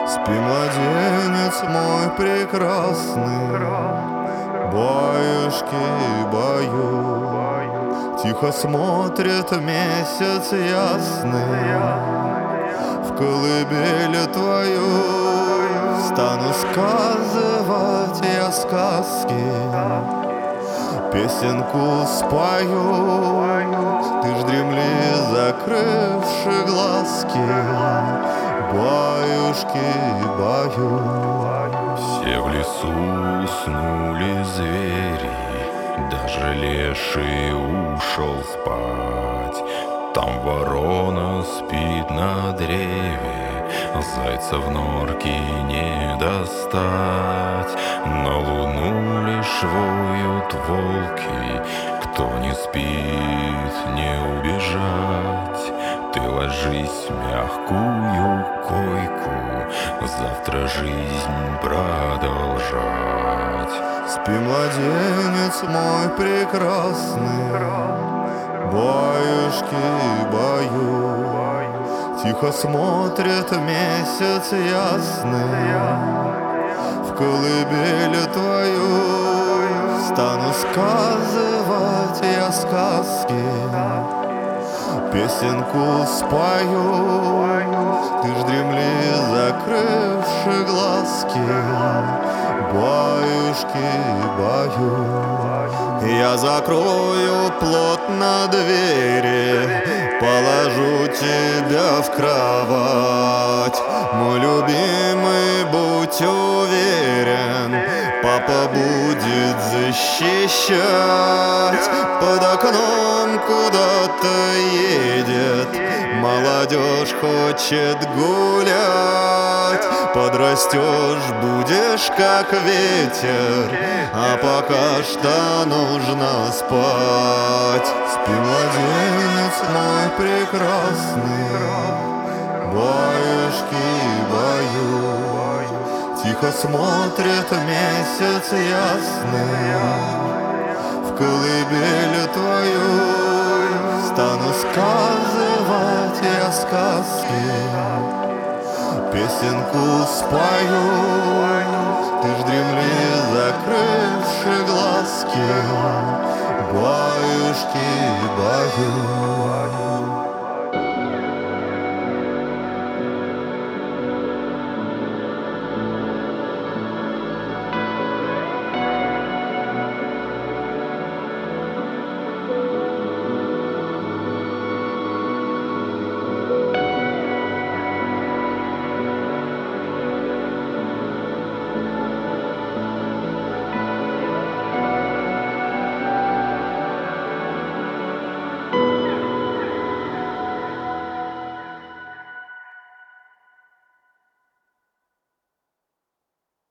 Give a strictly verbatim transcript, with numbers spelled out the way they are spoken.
Спи, младенец мой прекрасный, баюшки баю. Тихо смотрит месяц ясный в колыбель твою. Стану сказывать я сказки, песенку спою. Ты ж дремли, закрывши глазки, баюшки баю. Все в лесу уснули звери, даже леший ушел спать. Там ворона спит на древе, зайца в норке не достать. На луну лишь воют волки, кто не спит, не убежать. Ты ложись в мягкую койку, завтра жизнь продолжать. Спи, младенец мой прекрасный, баюшки баю. Тихо смотрит месяц ясный в колыбель твою. Стану сказывать я сказки, песенку спою. Ты ж дремли, закрывши глазки, баюшки баю. Я закрою плотно двери, положу тебя в кровать. Мой любимый, будь уверен, папа будет защищать. Под окном куда-то едет молодежь, хочет гулять. Подрастешь, будешь как ветер, а пока что нужно спать. Спи, младенец мой прекрасный, баюшки баю. Тихо смотрит месяц ясный в колыбель твою. Стану сказывать я сказки, песенку спою. Ты ж дремли, закрывши глазки, баюшки баю.